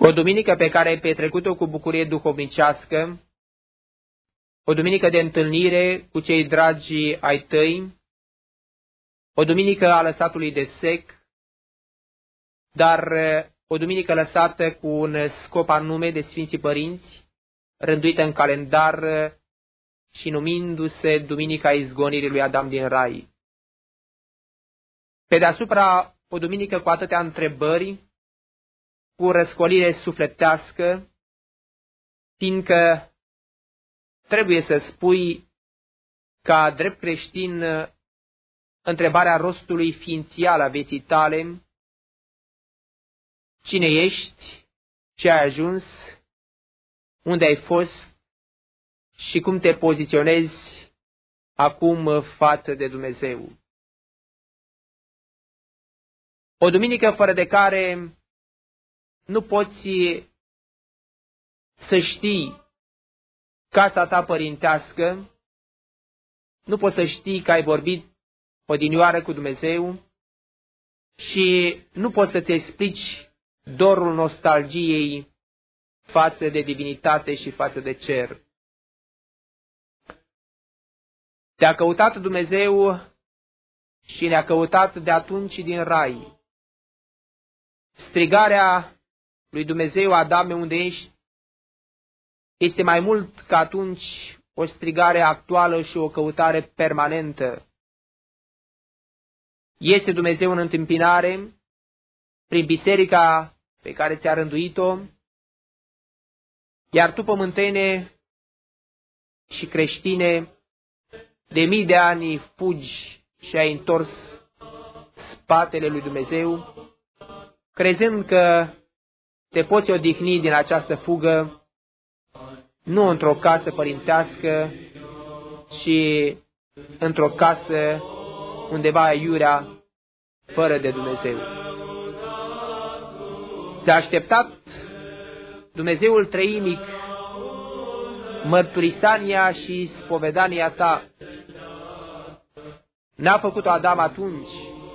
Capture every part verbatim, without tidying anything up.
O duminică pe care ai petrecut-o cu bucurie duhovnicească, o duminică de întâlnire cu cei dragi ai tăi, o duminică a lăsatului de sec, dar o duminică lăsată cu un scop anume de Sfinții Părinți, rânduită în calendar și numindu-se Duminica Izgonirii lui Adam din Rai. Pe deasupra, o duminică cu atâtea întrebări, cu răscolire sufletească, fiindcă trebuie să spui, ca drept creștin, întrebarea rostului ființial a vieții tale: cine ești, ce ai ajuns, unde ai fost și cum te poziționezi acum față de Dumnezeu. O duminică fără de care nu poți să știi casa ta părintească, nu poți să știi că ai vorbit odinioară cu Dumnezeu și nu poți să-ți explici dorul nostalgiei față de divinitate și față de cer. Te-a căutat Dumnezeu și ne-a căutat de atunci din Rai. Strigarea lui Dumnezeu: Adame, unde ești? Este mai mult ca atunci o strigare actuală și o căutare permanentă. Este Dumnezeu în întâmpinare prin biserica pe care ți-a rânduit-o, iar tu, pământene și creștine, de mii de ani fugi și ai întors spatele lui Dumnezeu, crezând că te poți odihni din această fugă, nu într-o casă părintească, ci într-o casă undeva aiurea, fără de Dumnezeu. Ți-a așteptat Dumnezeul treimic mărturisania și spovedania ta. N-a făcut-o Adam atunci,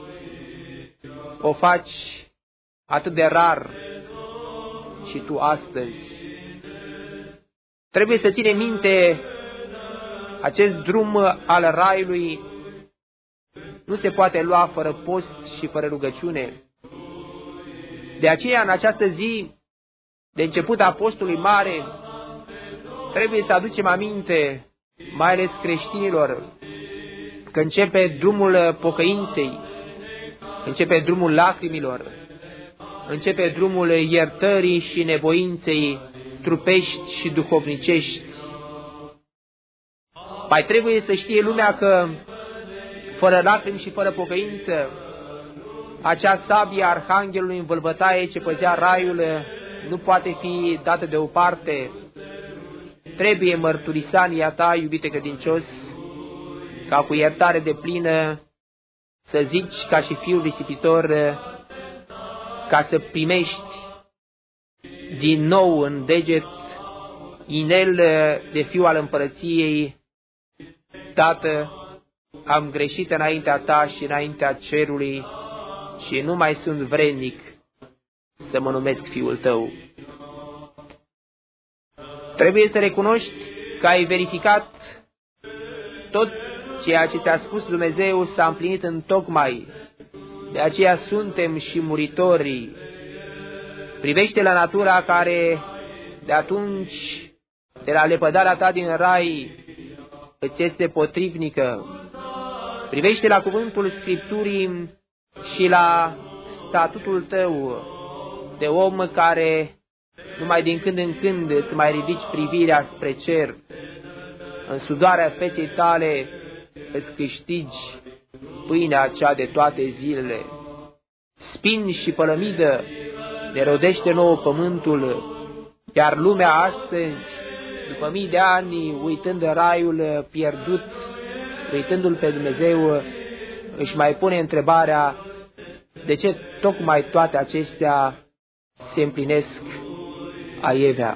o faci atât de rar și tu astăzi. Trebuie să ține minte, acest drum al raiului nu se poate lua fără post și fără rugăciune. De aceea, în această zi de început a postului mare, trebuie să aducem aminte, mai ales creștinilor, că începe drumul pocăinței, începe drumul lacrimilor, începe drumul iertării și nevoinței trupești și duhovnicești. Mai trebuie să știe lumea că, fără lacrimi și fără pocăință, acea sabie a Arhanghelului în vâlvătaie ce păzea raiul nu poate fi dată deoparte. Trebuie mărturisania ta, iubite credincios, ca cu iertare de plină să zici ca și fiul risipitor, ca să primești din nou în deget inel de fiu al împărăției: Tată, am greșit înaintea ta și înaintea cerului și nu mai sunt vrednic să mă numesc fiul tău. Trebuie să recunoști că ai verificat tot ceea ce ți-a spus Dumnezeu s-a împlinit întocmai. De aceea suntem și muritorii. Privește la natura care de atunci, de la lepădarea ta din rai, îți este potrivnică. Privește la cuvântul Scripturii și la statutul tău de om care numai din când în când îți mai ridici privirea spre cer. În sudoarea feței tale îți câștigi pâinea cea de toate zilele. Spin și pălămidă ne rodește nouă pământul, iar lumea astăzi, după mii de ani, uitând raiul pierdut, uitându-L pe Dumnezeu, își mai pune întrebarea: de ce tocmai toate acestea se împlinesc aievea?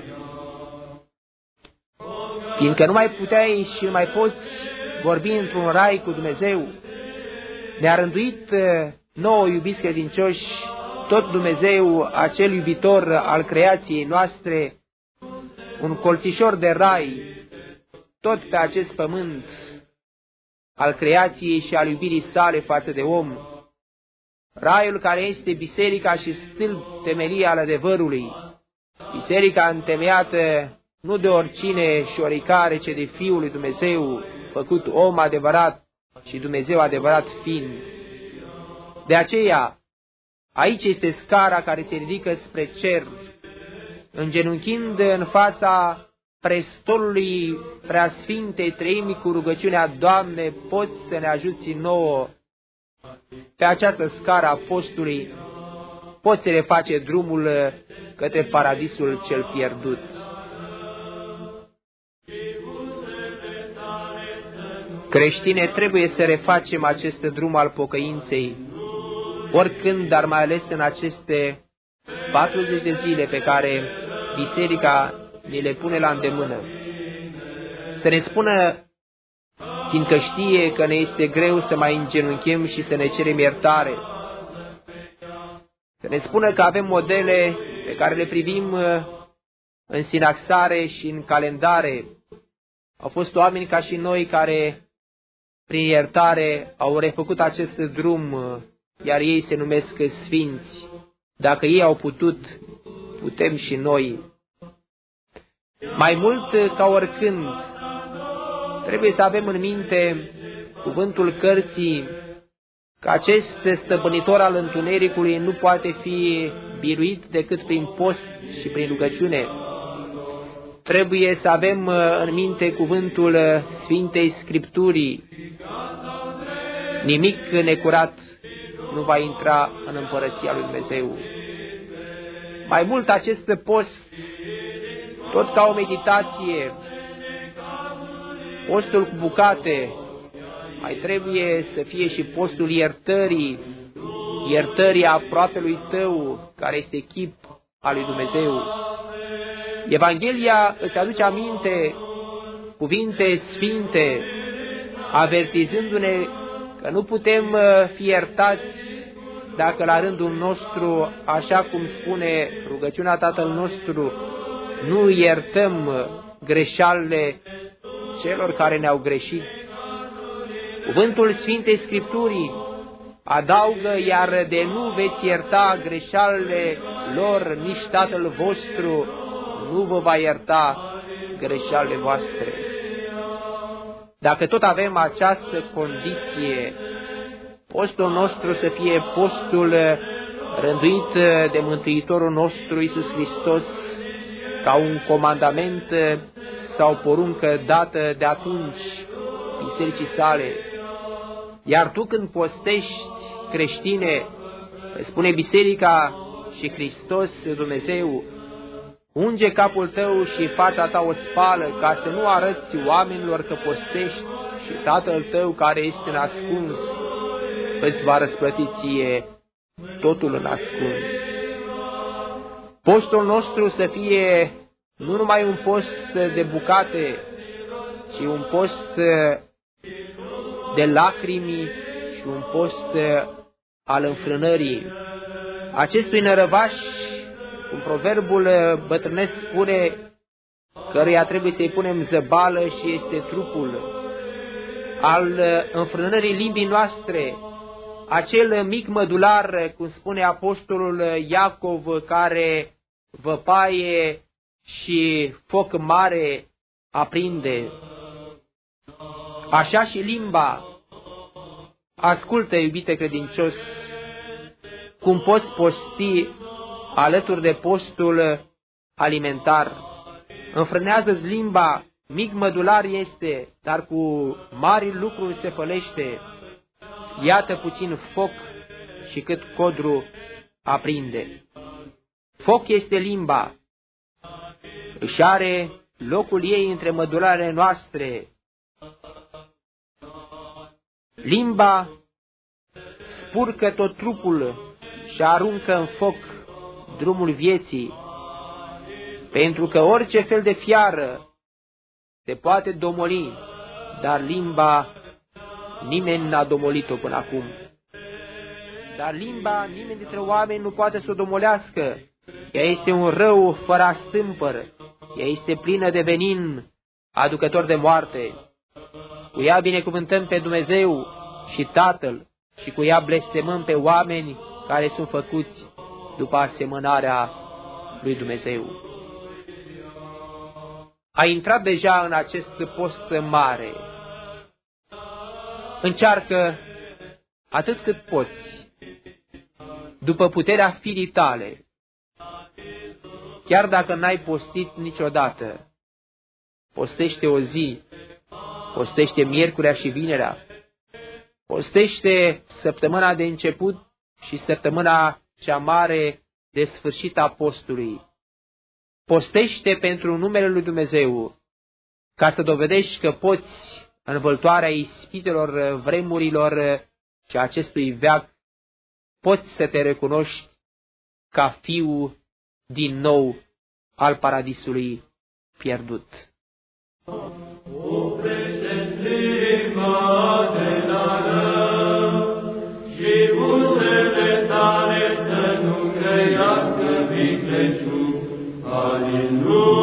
Fiindcă nu mai puteai și nu mai poți vorbi într-un rai cu Dumnezeu, ne-a rânduit nouă, iubiți credincioși, tot Dumnezeu, acel iubitor al creației noastre, un colțișor de rai, tot pe acest pământ, al creației și al iubirii sale față de om, raiul care este biserica și stâlp temelia al adevărului, biserica întemeiată nu de oricine și oricare, ci de Fiul lui Dumnezeu, făcut om adevărat și Dumnezeu adevărat fiind. De aceea, aici este scara care se ridică spre cer, îngenunchind în fața prestolului Preasfintei Treimii cu rugăciunea: Doamne, poți să ne ajuți nouă pe această scară a postului, poți să ne face drumul către paradisul cel pierdut. Creștine, trebuie să refacem acest drum al pocăinței, oricând, dar mai ales în aceste patruzeci de zile pe care biserica ni le pune la îndemână. Să ne spună, fiindcă știe că ne este greu să mai îngenunchem și să ne cerem iertare. Să ne spună că avem modele pe care le privim în sinaxare și în calendare. Au fost oameni ca și noi care, prin iertare, au refăcut acest drum, iar ei se numesc sfinți. Dacă ei au putut, putem și noi. Mai mult ca oricând, trebuie să avem în minte cuvântul cărții că acest stăpânitor al întunericului nu poate fi biruit decât prin post și prin rugăciune. Trebuie să avem în minte cuvântul Sfintei Scripturii: nimic necurat nu va intra în împărăția lui Dumnezeu. Mai mult, acest post, tot ca o meditație, postul cu bucate, mai trebuie să fie și postul iertării, iertării aproapelui tău, care este chip al lui Dumnezeu. Evanghelia îți aduce aminte cuvinte sfinte, avertizându-ne că nu putem fi iertați dacă la rândul nostru, așa cum spune rugăciunea Tatăl nostru, nu iertăm greșalele celor care ne-au greșit. Cuvântul Sfintei Scripturii adaugă: iar de nu veți ierta greșalele lor, nici Tatăl vostru nu vă va ierta greșalele voastre. Dacă tot avem această condiție, postul nostru să fie postul rânduit de Mântuitorul nostru Iisus Hristos, ca un comandament sau poruncă dată de atunci bisericii sale. Iar tu, când postești, creștine, spune biserica și Hristos Dumnezeu: unge capul tău și fața ta o spală, ca să nu arăți oamenilor că postești, și Tatăl tău care este în ascuns îți va răsplăti ție totul în ascuns. Postul nostru să fie nu numai un post de bucate, ci un post de lacrimi și un post al înfrânării. Acestui nărăvaș, cum proverbul bătrânesc spune, căruia trebuie să-i punem zăbală și este trupul, al înfrânării limbii noastre, acel mic mădular, cum spune apostolul Iacov, care văpaie și foc mare aprinde. Așa și limba. Ascultă, iubite credincios, cum poți posti alături de postul alimentar. Înfrânează-ți limba, mic mădular este, dar cu mari lucruri se fălește. Iată puțin foc și cât codru aprinde. Foc este limba, își are locul ei între mădularele noastre. Limba spurcă tot trupul și aruncă în foc drumul vieții, pentru că orice fel de fiară se poate domoli, dar limba nimeni n-a domolit-o până acum. dar limba nimeni dintre oameni nu poate să o domolească. Ea este un rău fără astâmpăr, ea este plină de venin, aducător de moarte. Cu ea binecuvântăm pe Dumnezeu și Tatăl și cu ea blestemăm pe oameni care sunt făcuți după asemănarea lui Dumnezeu. Ai intrat deja în acest post mare. Încearcă atât cât poți, după puterea firii tale, chiar dacă n-ai postit niciodată. Postește o zi, postește miercurea și vinerea, postește săptămâna de început și săptămâna cea mare de sfârșit a postului. Postește pentru numele lui Dumnezeu, ca să dovedești că poți, în vâltoarea ispitelor vremurilor și acestui veac, poți să te recunoști ca fiu din nou al paradisului pierdut. Oprește-ți limba de la rău și buzele tale să nu grăiască vicleciug. Aleluia!